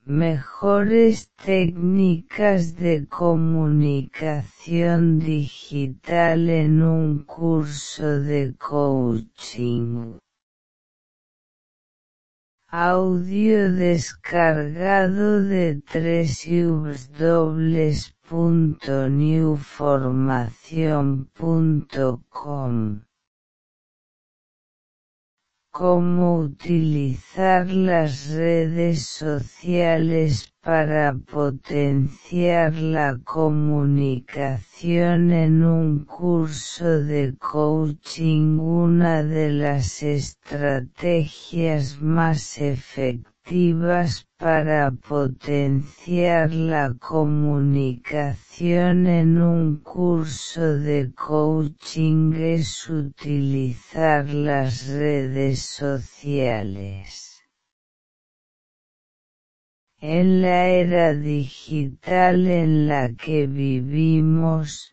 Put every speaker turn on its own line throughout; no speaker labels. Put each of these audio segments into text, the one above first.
Mejores técnicas de comunicación digital en un curso de coaching. Audio descargado de www.newformacion.com. Cómo utilizar las redes sociales para potenciar la comunicación en un curso de coaching. Una de las estrategias más efectivas para potenciar la comunicación en un curso de coaching es utilizar las redes sociales. En la era digital en la que vivimos,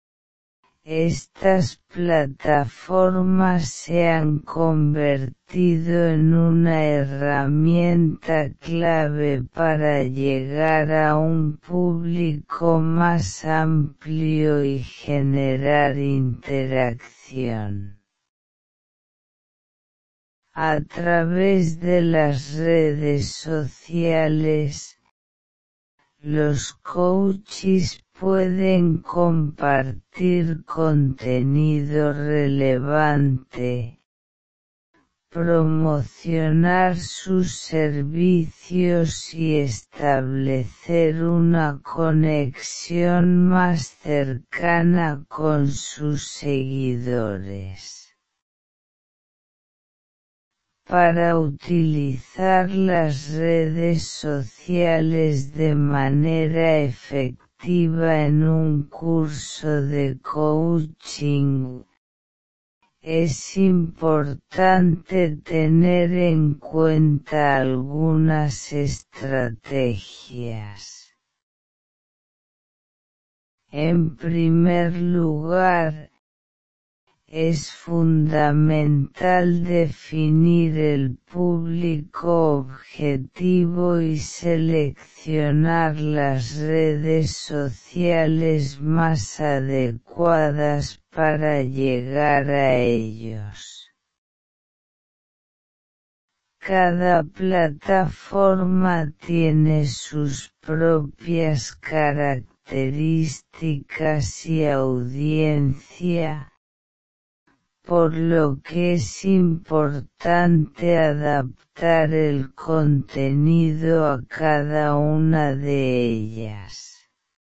estas plataformas se han convertido en una herramienta clave para llegar a un público más amplio y generar interacción. A través de las redes sociales, los coaches pueden compartir contenido relevante, promocionar sus servicios y establecer una conexión más cercana con sus seguidores. Para utilizar las redes sociales de manera efectiva en un curso de coaching, es importante tener en cuenta algunas estrategias. En primer lugar, es fundamental definir el público objetivo y seleccionar las redes sociales más adecuadas para llegar a ellos. Cada plataforma tiene sus propias características y audiencia, por lo que es importante adaptar el contenido a cada una de ellas.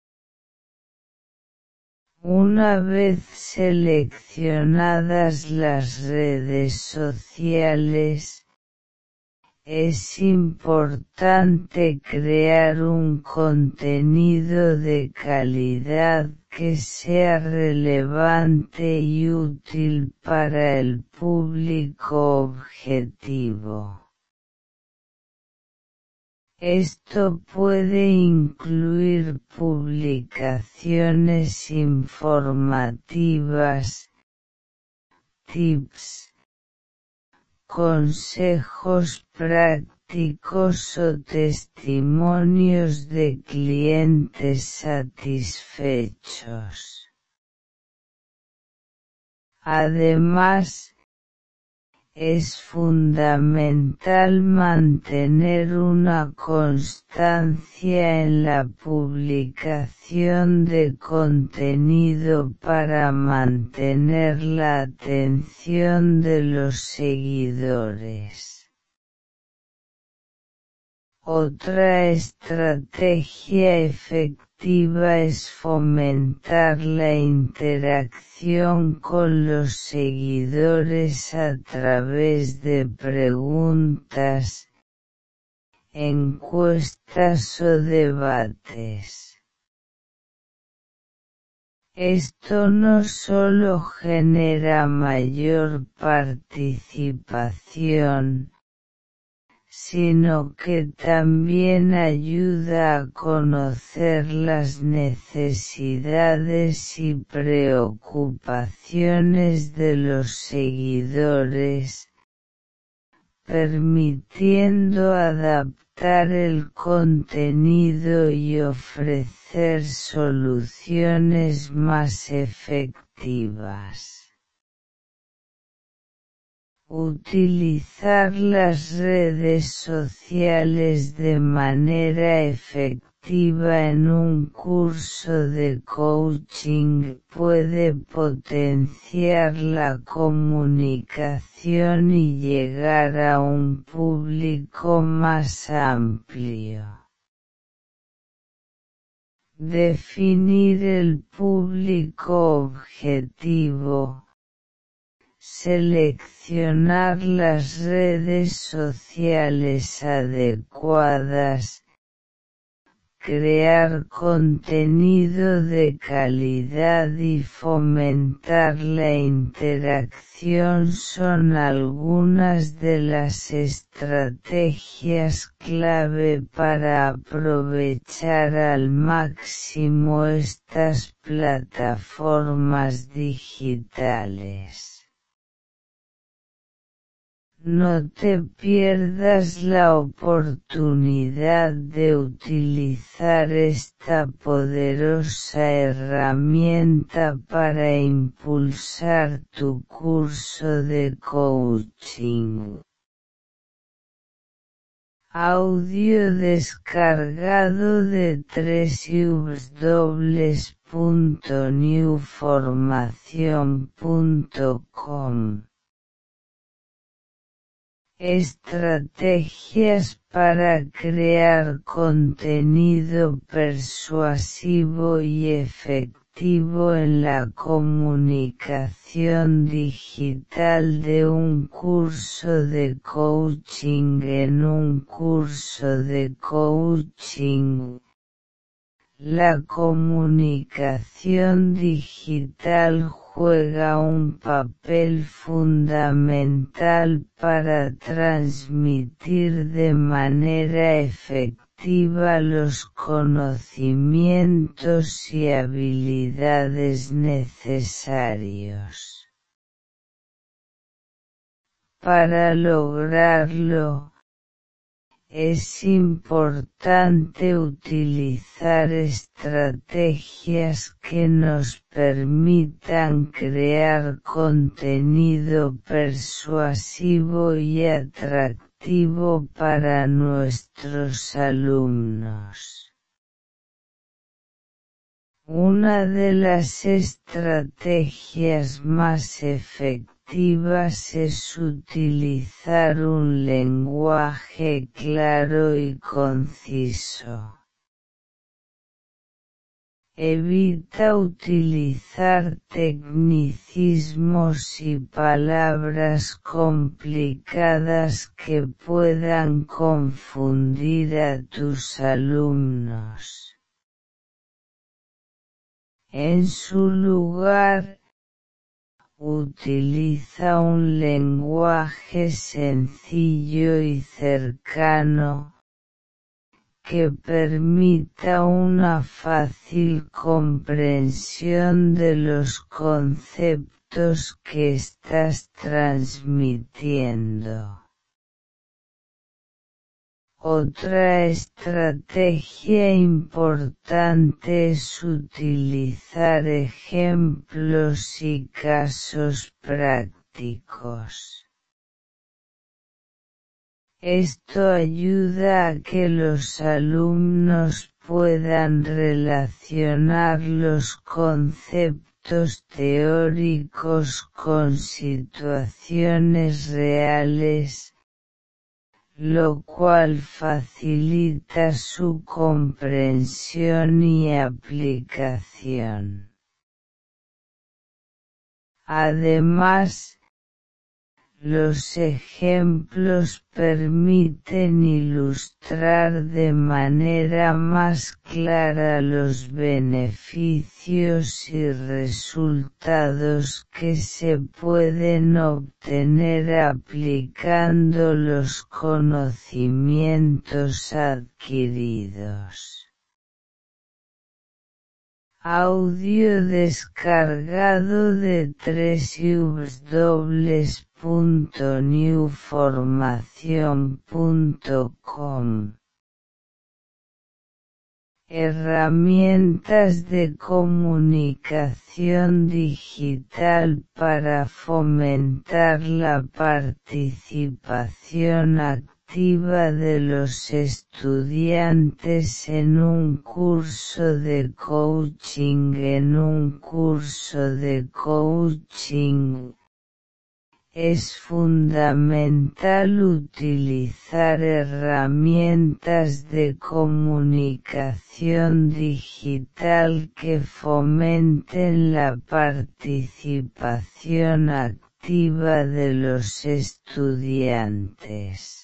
Una vez seleccionadas las redes sociales, es importante crear un contenido de calidad que sea relevante y útil para el público objetivo. Esto puede incluir publicaciones informativas, tips, consejos prácticos o testimonios de clientes satisfechos. Además, es fundamental mantener una constancia en la publicación de contenido para mantener la atención de los seguidores. Otra estrategia efectiva es fomentar la interacción con los seguidores a través de preguntas, encuestas o debates. Esto no solo genera mayor participación, sino que también ayuda a conocer las necesidades y preocupaciones de los seguidores, permitiendo adaptar adaptar el contenido y ofrecer soluciones más efectivas. Utilizar las redes sociales de manera efectiva en un curso de coaching puede potenciar la comunicación y llegar a un público más amplio. Definir el público objetivo. Seleccionar las redes sociales adecuadas, crear contenido de calidad y fomentar la interacción son algunas de las estrategias clave para aprovechar al máximo estas plataformas digitales. No te pierdas la oportunidad de utilizar esta poderosa herramienta para impulsar tu curso de coaching. Audio descargado de www.newformacion.com. Estrategias para crear contenido persuasivo y efectivo en la comunicación digital de un curso de coaching. En un curso de coaching, la comunicación digital juega un papel fundamental para transmitir de manera efectiva los conocimientos y habilidades necesarios. Para lograrlo, es importante utilizar estrategias que nos permitan crear contenido persuasivo y atractivo para nuestros alumnos. Una de las estrategias más efectivas es utilizar un lenguaje claro y conciso. Evita utilizar tecnicismos y palabras complicadas que puedan confundir a tus alumnos. En su lugar, utiliza un lenguaje sencillo y cercano, que permita una fácil comprensión de los conceptos que estás transmitiendo. Otra estrategia importante es utilizar ejemplos y casos prácticos. Esto ayuda a que los alumnos puedan relacionar los conceptos teóricos con situaciones reales, lo cual facilita su comprensión y aplicación. Además, los ejemplos permiten ilustrar de manera más clara los beneficios y resultados que se pueden obtener aplicando los conocimientos adquiridos. Audio descargado de www.newformacion.com. Herramientas de comunicación digital para fomentar la participación activa de los estudiantes en un curso de coaching. En un curso de coaching, es fundamental utilizar herramientas de comunicación digital que fomenten la participación activa de los estudiantes.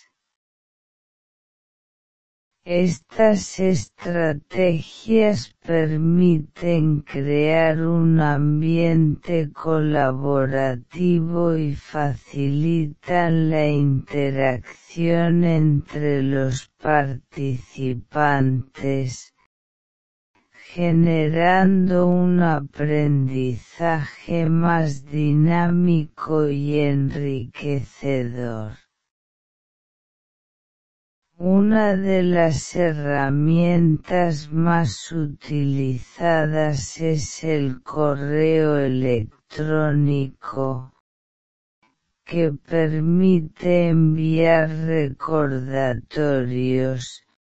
Estas estrategias permiten crear un ambiente colaborativo y facilitan la interacción entre los participantes, generando un aprendizaje más dinámico y enriquecedor. Una de las herramientas más utilizadas es el correo electrónico, que permite enviar recordatorios,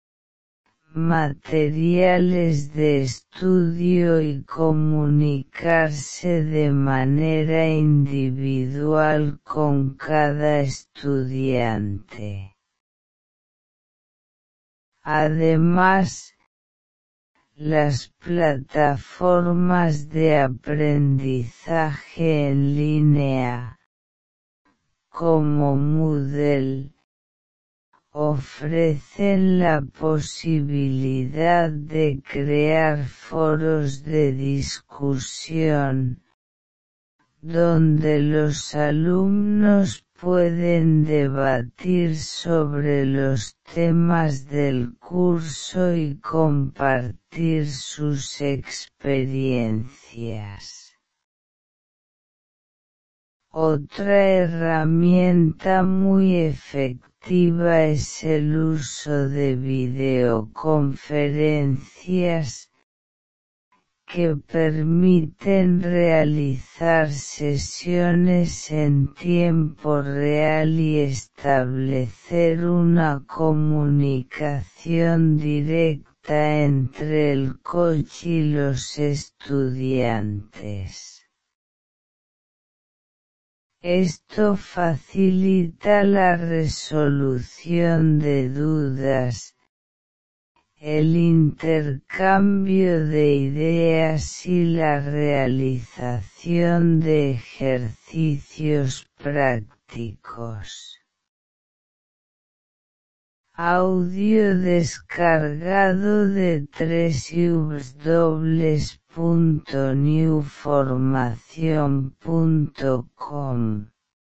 materiales de estudio y comunicarse de manera individual con cada estudiante. Además, las plataformas de aprendizaje en línea, como Moodle, ofrecen la posibilidad de crear foros de discusión, donde los alumnos pueden debatir sobre los temas del curso y compartir sus experiencias. Otra herramienta muy efectiva es el uso de videoconferencias, que permiten realizar sesiones en tiempo real y establecer una comunicación directa entre el coach y los estudiantes. Esto facilita la resolución de dudas, el intercambio de ideas y la realización de ejercicios prácticos. Audio descargado de www.newformacion.com.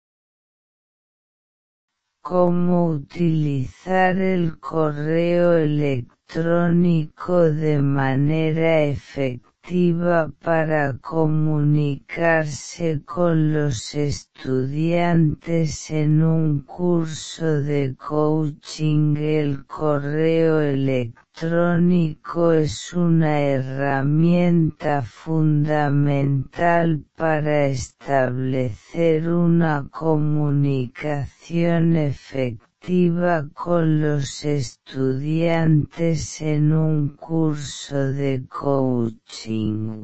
Cómo utilizar el correo electrónico de manera efectiva para comunicarse con los estudiantes en un curso de coaching. El correo electrónico es una herramienta fundamental para establecer una comunicación efectiva con los estudiantes en un curso de coaching.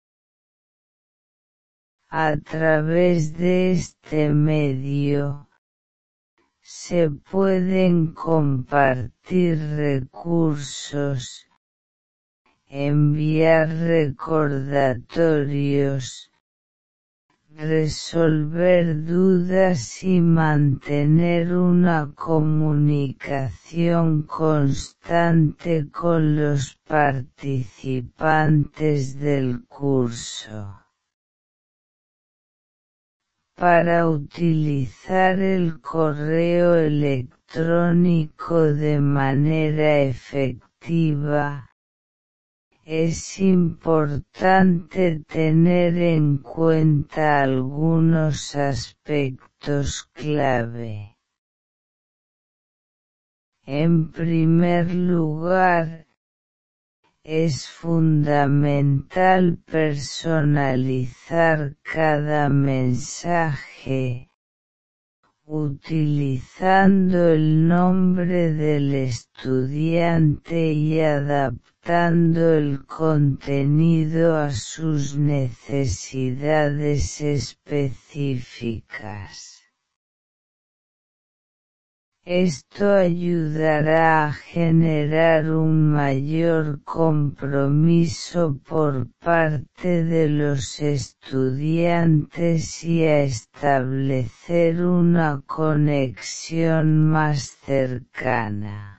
A través de este medio, se pueden compartir recursos, enviar recordatorios, resolver dudas y mantener una comunicación constante con los participantes del curso. Para utilizar el correo electrónico de manera efectiva, es importante tener en cuenta algunos aspectos clave. En primer lugar, Es fundamental personalizar cada mensaje, utilizando el nombre del estudiante y adaptando el contenido a sus necesidades específicas. Esto ayudará a generar un mayor compromiso por parte de los estudiantes y a establecer una conexión más cercana.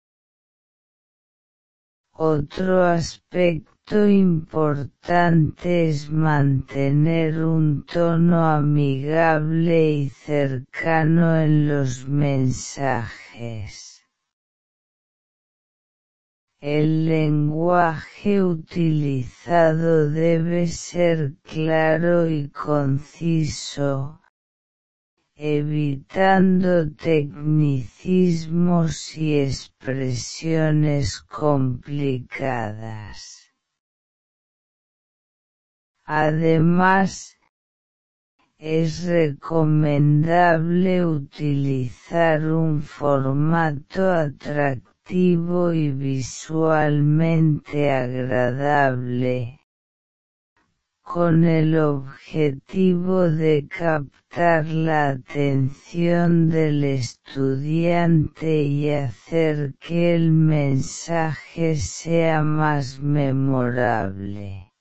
Otro aspecto importante es mantener un tono amigable y cercano en los mensajes. El lenguaje utilizado debe ser claro y conciso, evitando tecnicismos y expresiones complicadas. Además, es recomendable utilizar un formato atractivo y visualmente agradable, con el objetivo de captar la atención del estudiante y hacer que el mensaje sea más memorable.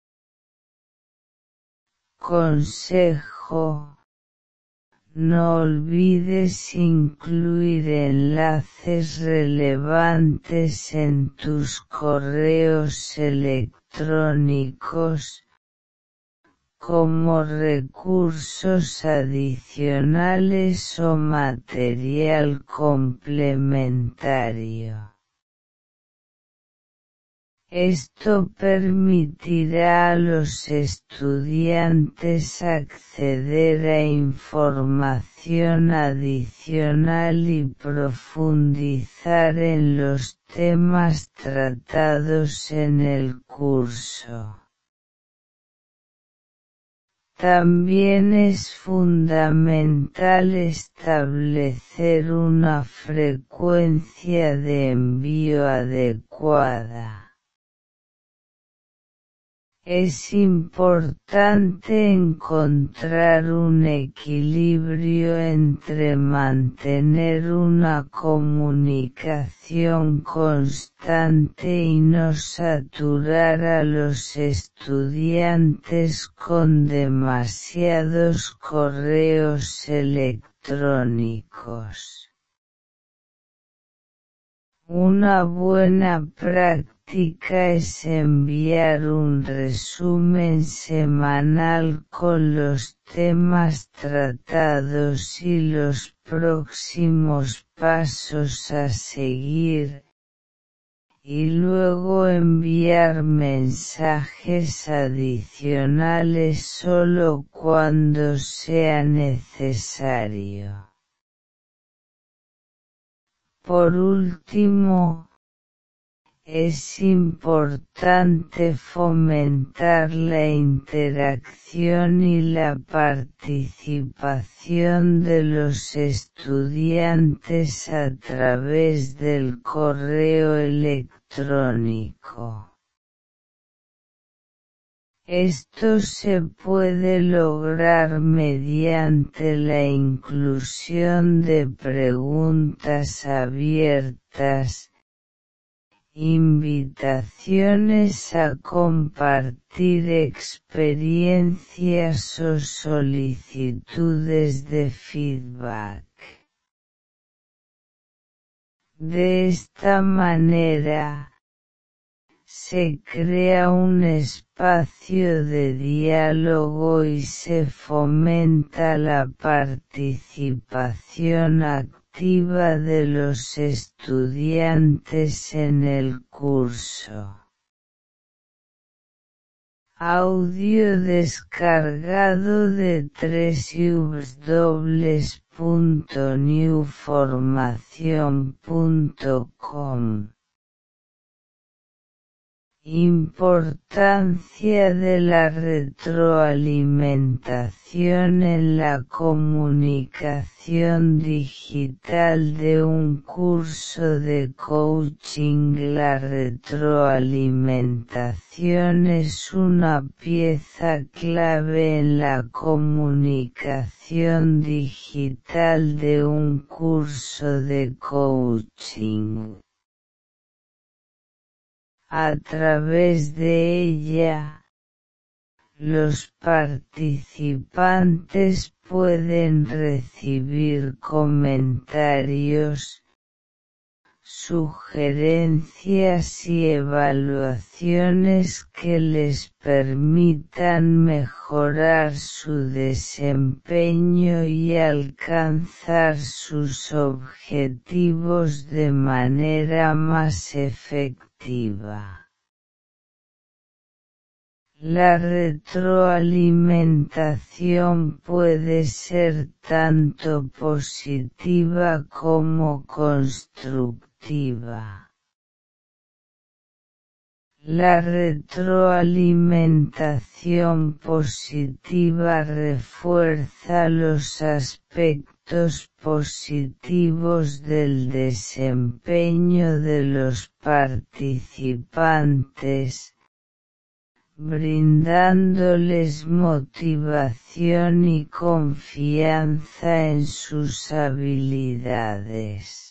Consejo: no olvides incluir enlaces relevantes en tus correos electrónicos, como recursos adicionales o material complementario. Esto permitirá a los estudiantes acceder a información adicional y profundizar en los temas tratados en el curso. También es fundamental establecer una frecuencia de envío adecuada. Es importante encontrar un equilibrio entre mantener una comunicación constante y no saturar a los estudiantes con demasiados correos electrónicos. Una buena práctica es enviar un resumen semanal con los temas tratados y los próximos pasos a seguir, y luego enviar mensajes adicionales solo cuando sea necesario. Por último, es importante fomentar la interacción y la participación de los estudiantes a través del correo electrónico. Esto se puede lograr mediante la inclusión de preguntas abiertas, invitaciones a compartir experiencias o solicitudes de feedback. De esta manera, se crea un espacio de diálogo y se fomenta la participación activa de los estudiantes en el curso. Audio descargado de www.newformacion.com Importancia de la retroalimentación en la comunicación digital de un curso de coaching. La retroalimentación es una pieza clave en la comunicación digital de un curso de coaching. A través de ella, los participantes pueden recibir comentarios, sugerencias y evaluaciones que les permitan mejorar su desempeño y alcanzar sus objetivos de manera más efectiva. La retroalimentación puede ser tanto positiva como constructiva. La retroalimentación positiva refuerza los aspectos positivos del desempeño de los participantes, brindándoles motivación y confianza en sus habilidades.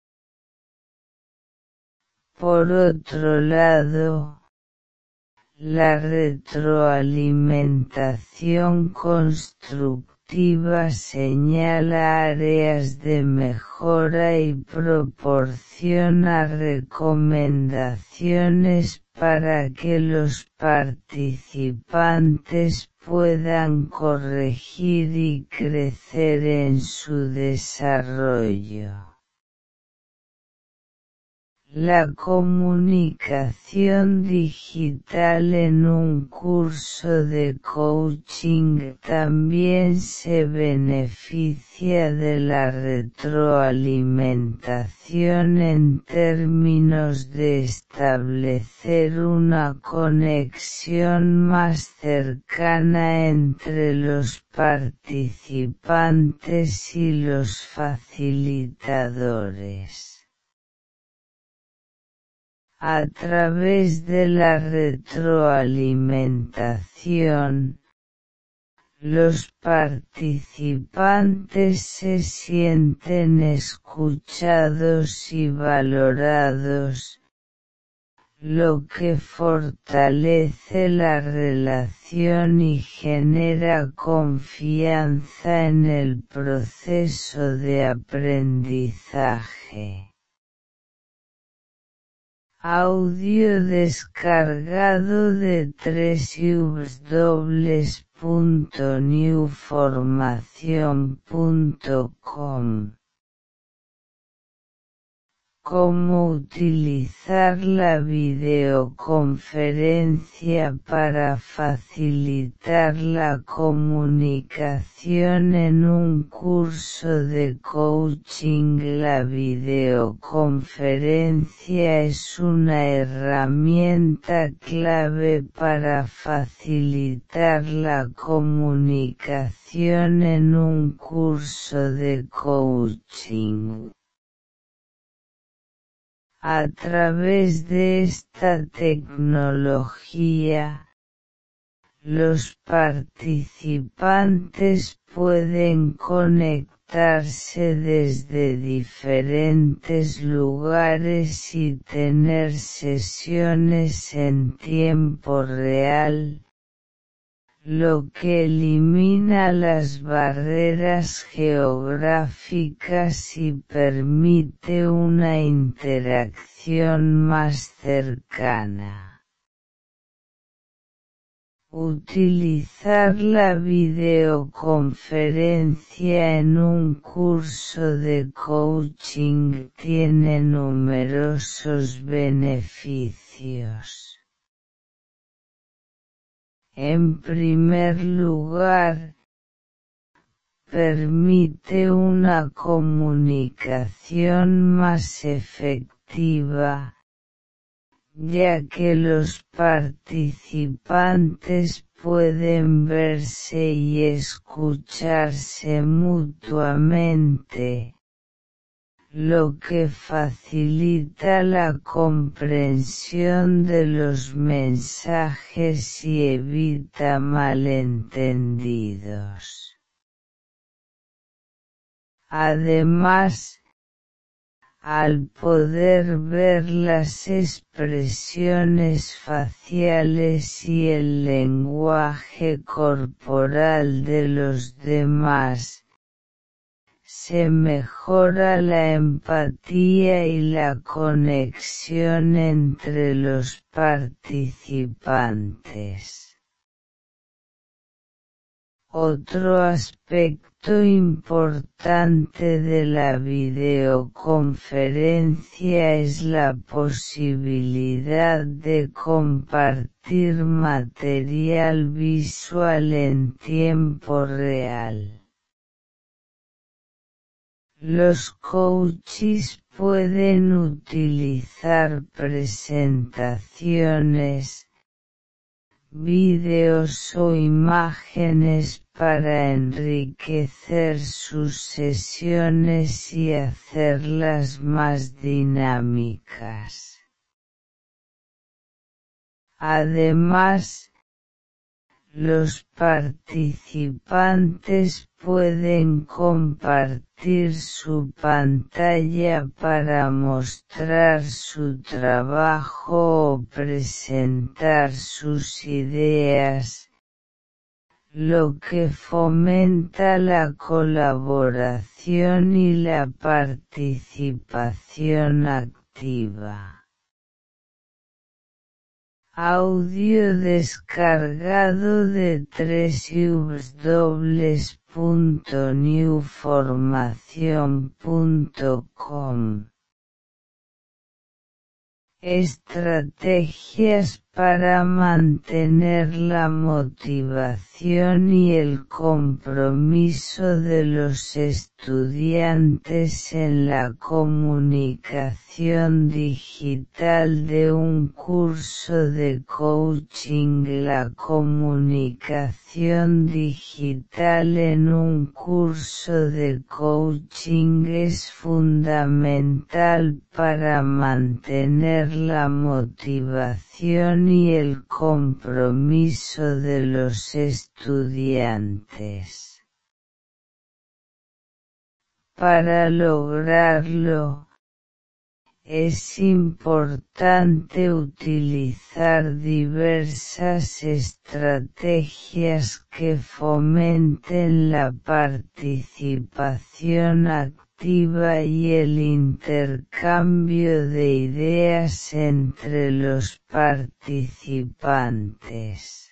Por otro lado, la retroalimentación constructiva señala áreas de mejora y proporciona recomendaciones para que los participantes puedan corregir y crecer en su desarrollo. La comunicación digital en un curso de coaching también se beneficia de la retroalimentación en términos de establecer una conexión más cercana entre los participantes y los facilitadores. A través de la retroalimentación, los participantes se sienten escuchados y valorados, lo que fortalece la relación y genera confianza en el proceso de aprendizaje. Audio descargado de www.newformacion.com. Cómo utilizar la videoconferencia para facilitar la comunicación en un curso de coaching. La videoconferencia es una herramienta clave para facilitar la comunicación en un curso de coaching. A través de esta tecnología, los participantes pueden conectarse desde diferentes lugares y tener sesiones en tiempo real, lo que elimina las barreras geográficas y permite una interacción más cercana. Utilizar la videoconferencia en un curso de coaching tiene numerosos beneficios. En primer lugar, permite una comunicación más efectiva, ya que los participantes pueden verse y escucharse mutuamente, lo que facilita la comprensión de los mensajes y evita malentendidos. Además, al poder ver las expresiones faciales y el lenguaje corporal de los demás, se mejora la empatía y la conexión entre los participantes. Otro aspecto importante de la videoconferencia es la posibilidad de compartir material visual en tiempo real. Los coaches pueden utilizar presentaciones, vídeos o imágenes para enriquecer sus sesiones y hacerlas más dinámicas. Además, los participantes pueden compartir su pantalla para mostrar su trabajo o presentar sus ideas, lo que fomenta la colaboración y la participación activa. Audio descargado de www.newformacion.com. Estrategias para mantener la motivación y el compromiso de los estudiantes en la comunicación digital de un curso de coaching. La comunicación digital en un curso de coaching es fundamental para mantener la motivación y el compromiso de los estudiantes. Para lograrlo, es importante utilizar diversas estrategias que fomenten la participación activa y el intercambio de ideas entre los participantes.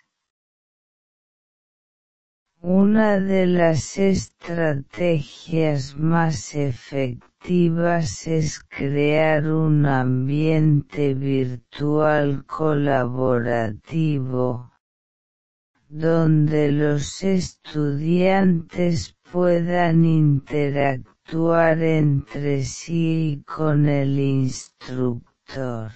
Una de las estrategias más efectivas es crear un ambiente virtual colaborativo, donde los estudiantes puedan interactuar entre sí y con el instructor.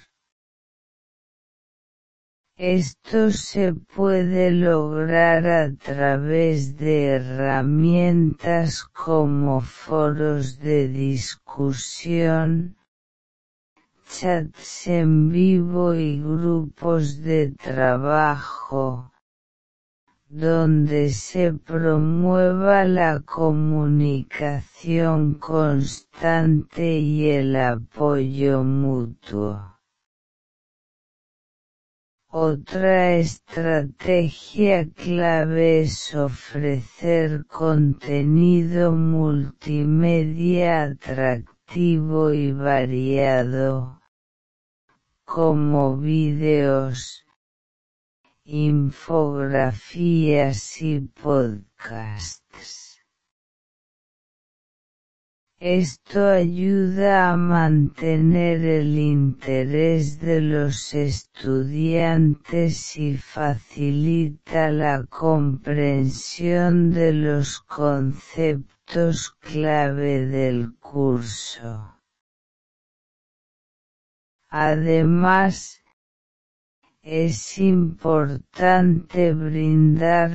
Esto se puede lograr a través de herramientas como foros de discusión, chats en vivo y grupos de trabajo, donde se promueva la comunicación constante y el apoyo mutuo. Otra estrategia clave es ofrecer contenido multimedia atractivo y variado, como vídeos, infografías y podcasts. Esto ayuda a mantener el interés de los estudiantes y facilita la comprensión de los conceptos clave del curso. Además, Es importante brindar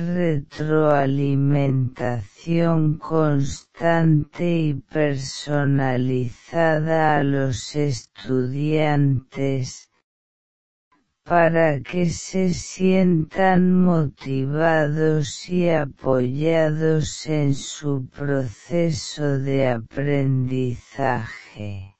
retroalimentación constante y personalizada a los estudiantes, para que se sientan motivados y apoyados en su proceso de aprendizaje.